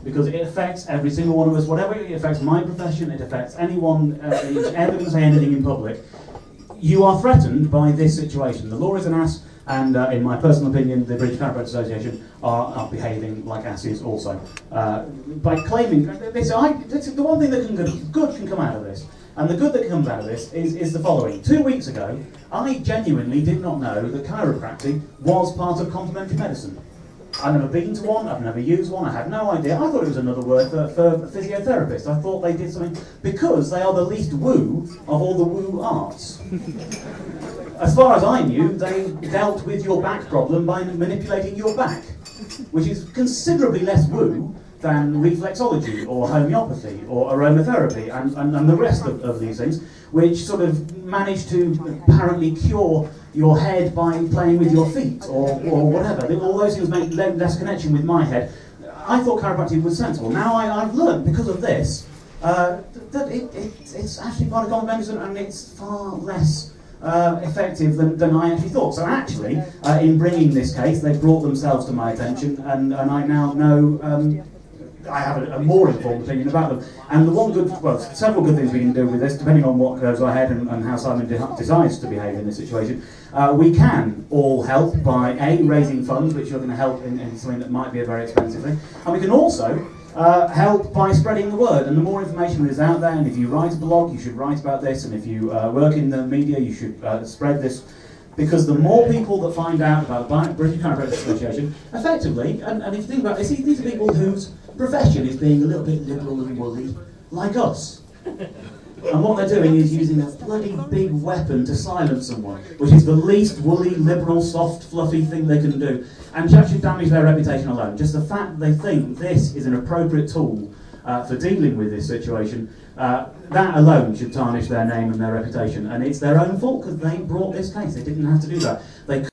because it affects every single one of us. Whatever it affects my profession, it affects anyone who's ever going to say anything in public. You are threatened by this situation. The law is an ass, and in my personal opinion, the British Chiropractors Association are behaving like asses also. By claiming this, the one thing that good can come out of this, and the good that comes out of this is the following. 2 weeks ago, I genuinely did not know that chiropractic was part of complementary medicine. I've never been to one, I've never used one, I had no idea. I thought it was another word for physiotherapist. I thought they did something, because they are the least woo of all the woo arts. As far as I knew, they dealt with your back problem by manipulating your back, which is considerably less woo than reflexology or homeopathy or aromatherapy and the rest of these things, which sort of manage to apparently cure your head by playing with your feet or whatever. All those things make less connection with my head. I thought chiropractic was sensible. Now I've learned, because of this, that it's actually part of complementary medicine, and it's far less effective than I actually thought. So actually, in bringing this case, they brought themselves to my attention, and I now know I have a more informed opinion about them. And the several good things we can do with this, depending on what goes ahead and how Simon decides to behave in this situation. We can all help by raising funds, which are going to help in something that might be a very expensive thing, and we can also help by spreading the word. And the more information that is out there, and if you write a blog, you should write about this, and if you work in the media, you should spread this. Because the more people that find out about the British Chiropractors Association, effectively, and if you think about it, these are people whose profession is being a little bit liberal and woolly, like us. And what they're doing is using a bloody big weapon to silence someone, which is the least woolly, liberal, soft, fluffy thing they can do. And that should damage their reputation alone. Just the fact that they think this is an appropriate tool for dealing with this situation, that alone should tarnish their name and their reputation. And it's their own fault, because they brought this case. They didn't have to do that. They